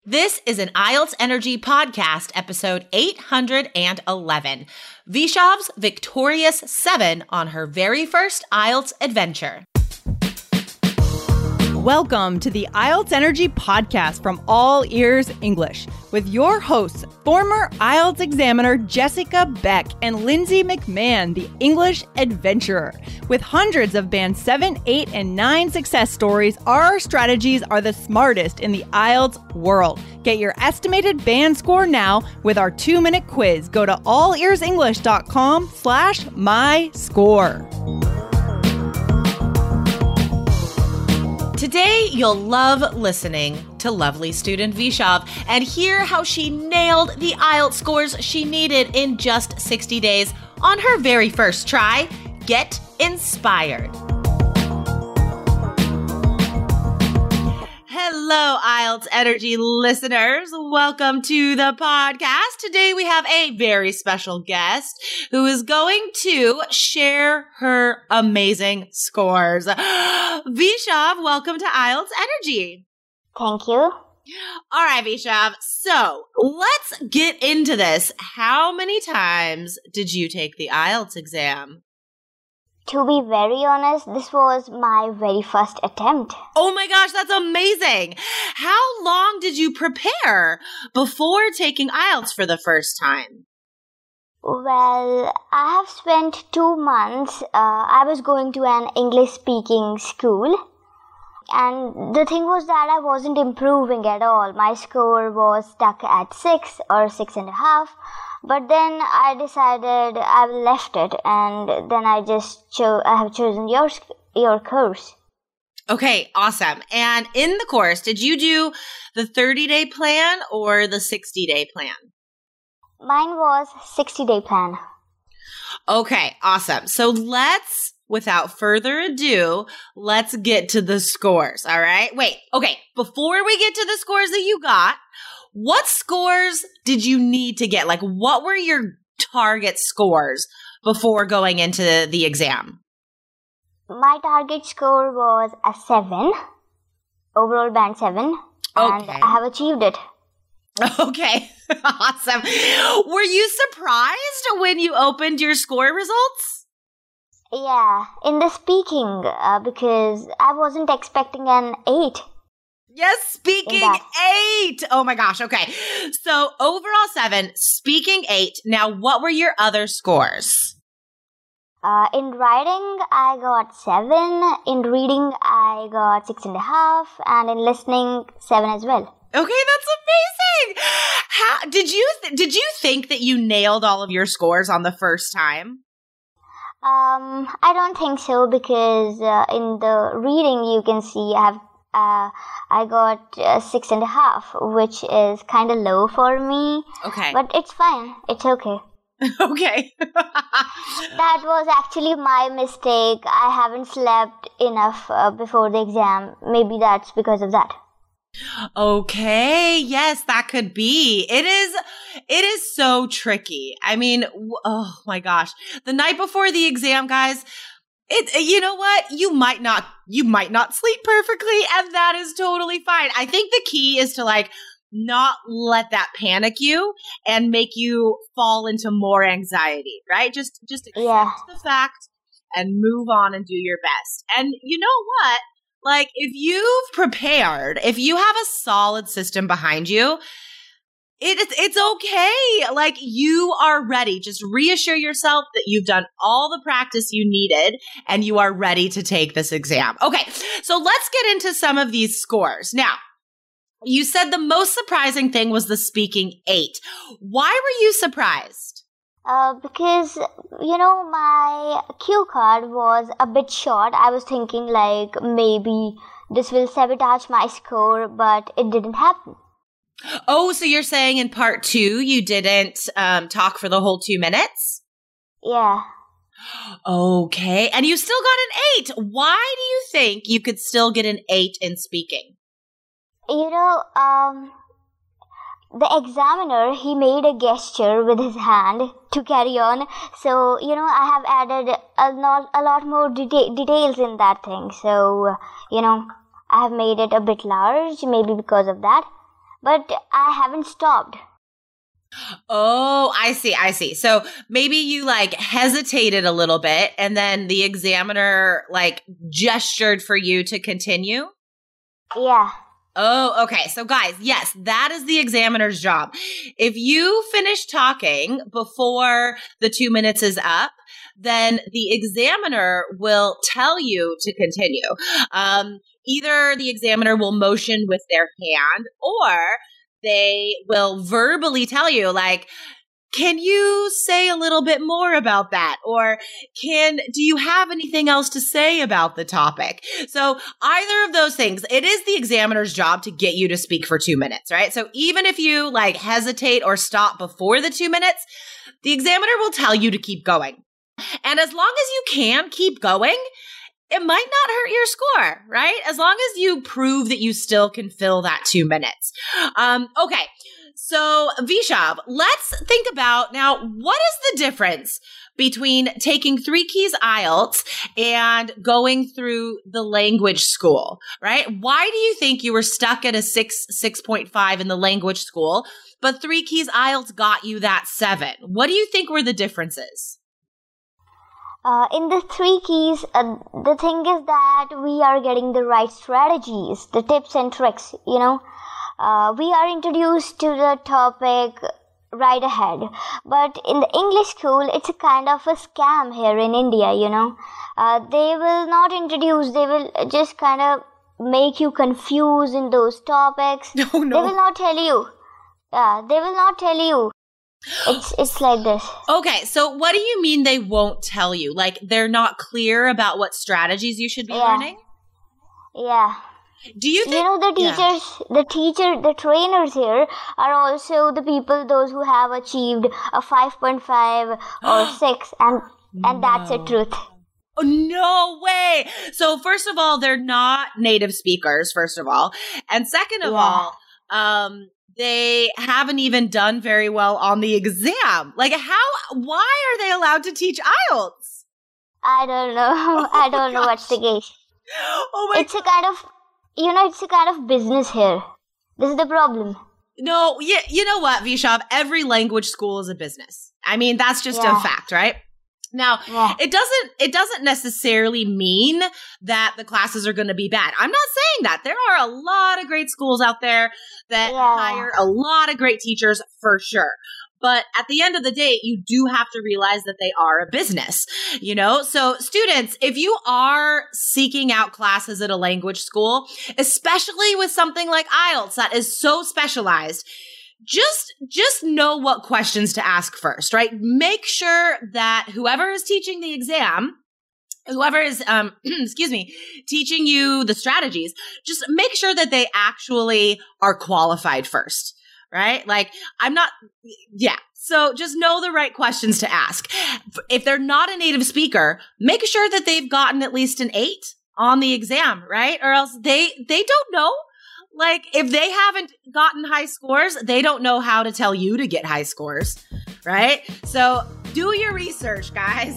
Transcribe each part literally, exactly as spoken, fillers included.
This is an I E L T S Energy podcast, episode eight hundred eleven. Vishav's victorious seven on her very first I E L T S adventure. Welcome to the I E L T S Energy podcast from All Ears English with your hosts, former I E L T S examiner Jessica Beck and Lindsay McMahon, the English adventurer. With hundreds of band seven, eight, and nine success stories, our strategies are the smartest in the I E L T S world. Get your estimated band score now with our two-minute quiz. Go to allearsenglish.com slash my score. Today, you'll love listening to lovely student Vishav and hear how she nailed the I E L T S scores she needed in just sixty days on her very first try. Get inspired. Hello, I E L T S Energy listeners. Welcome to the podcast. Today we have a very special guest who is going to share her amazing scores. Vishav, welcome to I E L T S Energy. Thank you. All right, Vishav. So let's get into this. How many times did you take the I E L T S exam? To be very honest, this was my very first attempt. Oh my gosh, that's amazing. How long did you prepare before taking I E L T S for the first time? Well, I have spent two months. Uh, I was going to an English-speaking school. And the thing was that I wasn't improving at all. My score was stuck at six or six and a half. But then I decided I left it, and then I just cho- I have chosen your your course. Okay, awesome. And in the course, did you do the thirty-day plan or the sixty-day plan? Mine was sixty-day plan. Okay, awesome. So let's, without further ado, let's get to the scores, all right? Wait, okay, before we get to the scores that you got, what scores did you need to get? Like, what were your target scores before going into the exam? My target score was a seven, overall band seven, okay. And I have achieved it. Okay, awesome. Were you surprised when you opened your score results? Yeah, in the speaking, uh, because I wasn't expecting an eight. Yes, speaking eight. Oh my gosh. Okay. So overall seven, speaking eight. Now, what were your other scores? Uh, in writing, I got seven. In reading, I got six and a half. And in listening, seven as well. Okay, that's amazing. How did you th- did you think that you nailed all of your scores on the first time? Um, I don't think so, because uh, in the reading, you can see I have Uh, I got uh, six and a half, which is kind of low for me. Okay. But it's fine. It's okay. Okay. That was actually my mistake. I haven't slept enough uh, before the exam. Maybe that's because of that. Okay. Yes, that could be. It is, it is so tricky. I mean, w- oh my gosh. The night before the exam, guys, It, you know what? You might not, you might not sleep perfectly, and that is totally fine. I think the key is to like not let that panic you and make you fall into more anxiety, right? Just, just accept Yeah. the fact and move on and do your best. And you know what? Like, if you've prepared, if you have a solid system behind you, It, it's, it's okay. Like, you are ready. Just reassure yourself that you've done all the practice you needed and you are ready to take this exam. Okay, so let's get into some of these scores. Now, you said the most surprising thing was the speaking eight. Why were you surprised? Uh, because, you know, my cue card was a bit short. I was thinking, like, maybe this will sabotage my score, but it didn't happen. Oh, so you're saying in part two, you didn't um, talk for the whole two minutes? Yeah. Okay. And you still got an eight. Why do you think you could still get an eight in speaking? You know, um, the examiner, he made a gesture with his hand to carry on. So, you know, I have added a lot, a lot more deta- details in that thing. So, you know, I have made it a bit large, maybe because of that. but I haven't stopped. Oh, I see. I see. So maybe you like hesitated a little bit and then the examiner like gestured for you to continue? Yeah. Oh, okay. So guys, yes, that is the examiner's job. If you finish talking before the two minutes is up, then the examiner will tell you to continue. Um, either the examiner will motion with their hand or they will verbally tell you like, can you say a little bit more about that? Or can, do you have anything else to say about the topic? So either of those things, it is the examiner's job to get you to speak for two minutes, right? So even if you like hesitate or stop before the two minutes, the examiner will tell you to keep going. And as long as you can keep going, it might not hurt your score, right? As long as you prove that you still can fill that two minutes. Um, okay. So Vishav, let's think about now, what is the difference between taking Three Keys I E L T S and going through the language school, right? Why do you think you were stuck at a six, six point five in the language school, but Three Keys I E L T S got you that seven? What do you think were the differences? Uh, in the three keys, uh, the thing is that we are getting the right strategies, the tips and tricks, you know. Uh, we are introduced to the topic right ahead. But in the English school, it's a kind of a scam here in India, you know. Uh, they will not introduce, they will just kind of make you confused in those topics. No, no. They will not tell you. Yeah, they will not tell you. It's it's like this. Okay, so what do you mean they won't tell you? Like they're not clear about what strategies you should be yeah. learning? Yeah. Do you think, you know, the teachers, yeah. the teacher, the trainers here are also the people, those who have achieved a five point five or six, and and no. that's the truth. Oh, no way. So first of all, they're not native speakers, first of all. And second of yeah. all, um, they haven't even done very well on the exam. Like how, why are they allowed to teach I E L T S? I don't know. Oh I don't know what's the case. Oh my It's a kind of, you know, it's a kind of business here. This is the problem. No, yeah, you know what, Vishav? Every language school is a business. I mean, that's just yeah. a fact, right? Now, yeah. it doesn't it doesn't necessarily mean that the classes are going to be bad. I'm not saying that. There are a lot of great schools out there that yeah. hire a lot of great teachers for sure. But at the end of the day, you do have to realize that they are a business, you know? So students, if you are seeking out classes at a language school, especially with something like I E L T S that is so specialized, Just, just know what questions to ask first, right? Make sure that whoever is teaching the exam, whoever is, um, excuse me, teaching you the strategies, just make sure that they actually are qualified first, right? Like, I'm not, yeah. So just know the right questions to ask. If they're not a native speaker, make sure that they've gotten at least an eight on the exam, right? Or else they, they don't know. Like, if they haven't gotten high scores, they don't know how to tell you to get high scores, right? So do your research, guys.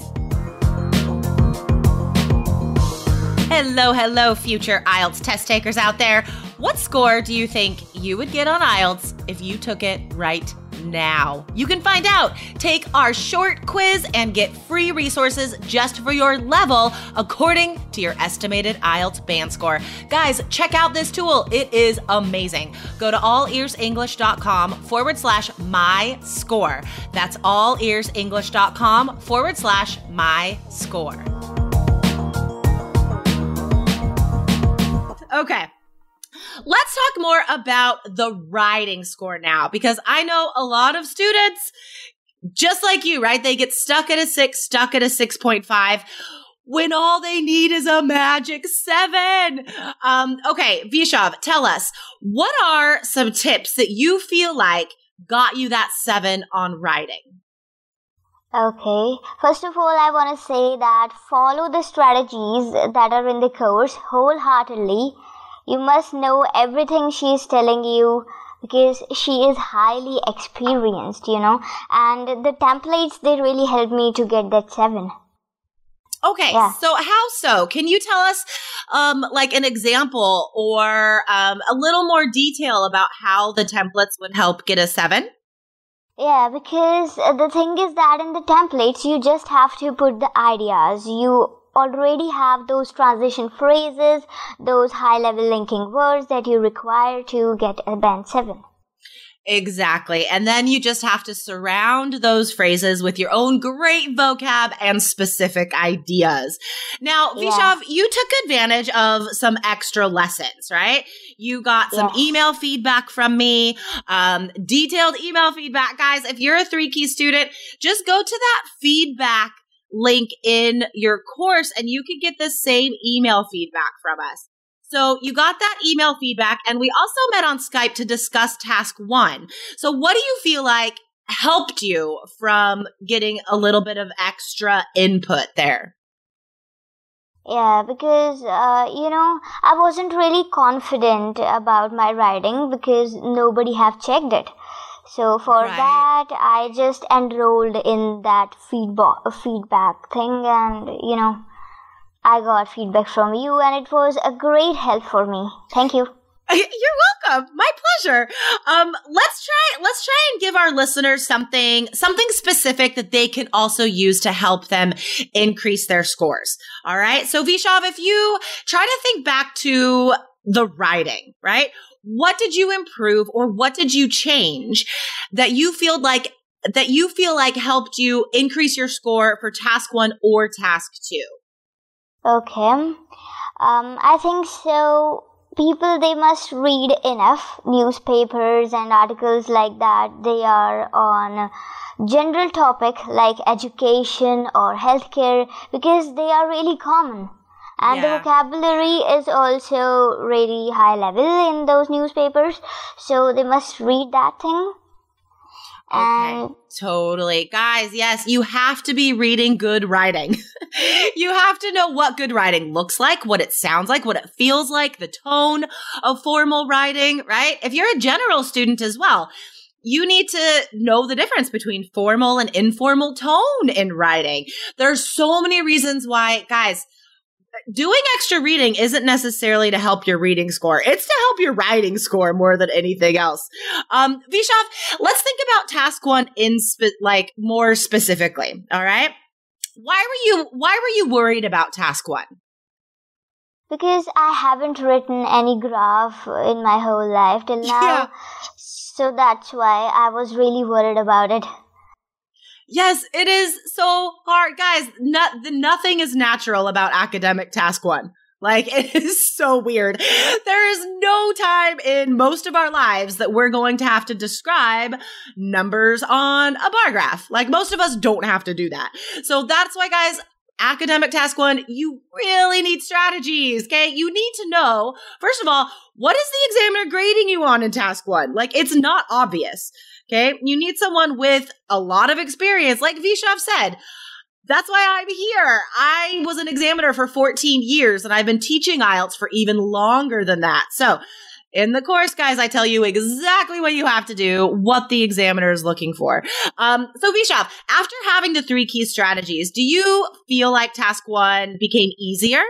Hello, hello, future I E L T S test takers out there. What score do you think you would get on I E L T S if you took it right now? You can find out. Take our short quiz and get free resources just for your level according to your estimated I E L T S band score. Guys, check out this tool. It is amazing. Go to allearsenglish.com forward slash my score. That's allearsenglish.com forward slash my score. Okay. Let's talk more about the writing score now, because I know a lot of students, just like you, right? They get stuck at a six, stuck at a six point five when all they need is a magic seven. Um, okay, Vishav, tell us, what are some tips that you feel like got you that seven on writing? Okay, first of all, I want to say that follow the strategies that are in the course wholeheartedly. You must know everything she is telling you because she is highly experienced, you know, and the templates, they really helped me to get that seven. Okay, Yeah. so how so? Can you tell us um, like an example or um, a little more detail about how the templates would help get a seven? Yeah, because uh, the thing is that in the templates, you just have to put the ideas. You already have those transition phrases, those high-level linking words that you require to get a band seven. Exactly. And then you just have to surround those phrases with your own great vocab and specific ideas. Now, Yeah. Vishav, you took advantage of some extra lessons, right? You got some Yes. email feedback from me, um, detailed email feedback. Guys, if you're a three key student, just go to that feedback link in your course and you can get the same email feedback from us. So you got that email feedback, and we also met on Skype to discuss task one. So what do you feel like helped you from getting a little bit of extra input there? Yeah, because, uh, you know, I wasn't really confident about my writing because nobody have checked it. So for Right. that, I just enrolled in that feedback, feedback thing and, you know, I got feedback from you and it was a great help for me. Thank you. You're welcome. My pleasure. Um, let's try, let's try and give our listeners something, something specific that they can also use to help them increase their scores. All right. So Vishav, if you try to think back to the writing, right? What did you improve or what did you change that you feel like, that you feel like helped you increase your score for task one or task two? Okay. Um, I think so. People, they must read enough newspapers and articles like that. They are on general topic like education or healthcare because they are really common. And Yeah. the vocabulary is also really high level in those newspapers. So they must read that thing. And Okay, totally. Guys, yes, you have to be reading good writing. You have to know what good writing looks like, what it sounds like, what it feels like, the tone of formal writing, right? If you're a general student as well, you need to know the difference between formal and informal tone in writing. There's so many reasons why, guys, doing extra reading isn't necessarily to help your reading score. It's to help your writing score more than anything else. Um, Vishav, let's think about task one in spe- like more specifically. All right. Why were you, why were you worried about task one? because I haven't written any graph in my whole life till now. Yeah. So that's why I was really worried about it. Yes, it is so hard. Guys, not, the, nothing is natural about academic task one. Like, it is so weird. There is no time in most of our lives that we're going to have to describe numbers on a bar graph. Like, most of us don't have to do that. So that's why, guys, academic task one, you really need strategies, okay? You need to know, first of all, what is the examiner grading you on in task one? Like, it's not obvious, okay? You need someone with a lot of experience, like Vishav said. That's why I'm here. I was an examiner for fourteen years, and I've been teaching I E L T S for even longer than that. So in the course, guys, I tell you exactly what you have to do, what the examiner is looking for. Um, so Vishav, after having the three key strategies, do you feel like task one became easier?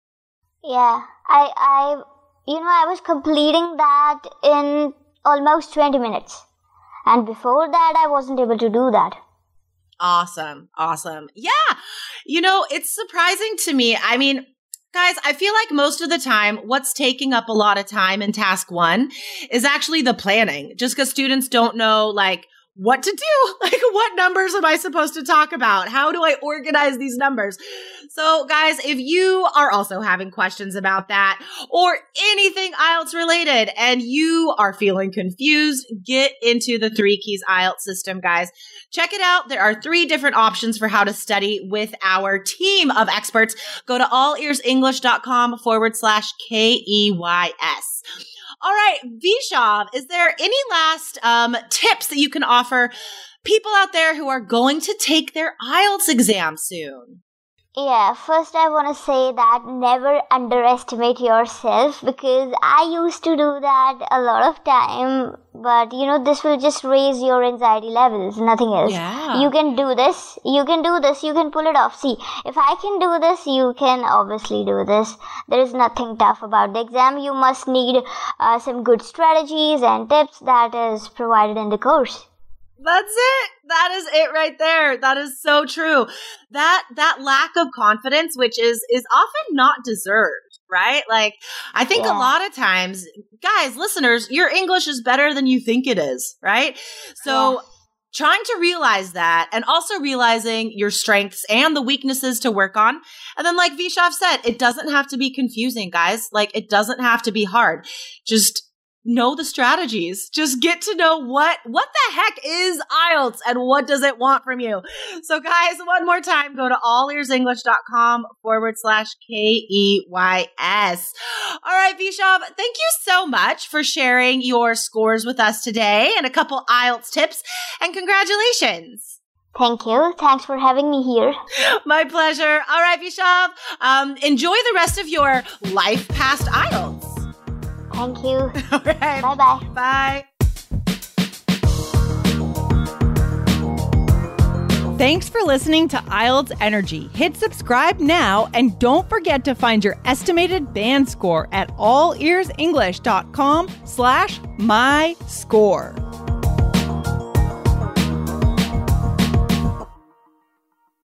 Yeah, I, I, you know, I was completing that in almost twenty minutes. And before that, I wasn't able to do that. Awesome. Awesome. Yeah. You know, it's surprising to me. I mean, guys, I feel like most of the time, what's taking up a lot of time in task one is actually the planning, just because students don't know, like, what to do. Like, what numbers am I supposed to talk about? How do I organize these numbers? So, guys, if you are also having questions about that or anything I E L T S related and you are feeling confused, get into the Three Keys I E L T S system, guys. Check it out. There are three different options for how to study with our team of experts. Go to allearsenglish.com forward slash K E Y S. All right, Vishav, is there any last um, tips that you can offer people out there who are going to take their I E L T S exam soon? Yeah, first I want to say that never underestimate yourself, because I used to do that a lot of time, but you know, this will just raise your anxiety levels, nothing else. Yeah. You can do this, you can do this, you can pull it off. See, if I can do this, you can obviously do this. There is nothing tough about the exam. You must need uh, some good strategies and tips that is provided in the course. That's it. That is it right there. That is so true. That that lack of confidence, which is is often not deserved, right? Like, I think Yeah. a lot of times, guys, listeners, your English is better than you think it is, right? So Yeah. trying to realize that, and also realizing your strengths and the weaknesses to work on. And then, like Vishav said, it doesn't have to be confusing, guys. Like, it doesn't have to be hard. Just know the strategies. Just get to know what what the heck is I E L T S and what does it want from you. So guys, one more time, go to allearsenglish.com forward slash K E Y S. All right, Vishav, thank you so much for sharing your scores with us today and a couple I E L T S tips, and congratulations. Thank you. Thanks for having me here. My pleasure. All right, Vishav, um, enjoy the rest of your life past I E L T S. Thank you. All right. Bye-bye. Bye. Thanks for listening to I E L T S Energy. Hit subscribe now, and don't forget to find your estimated band score at allearsenglish.com slash my score.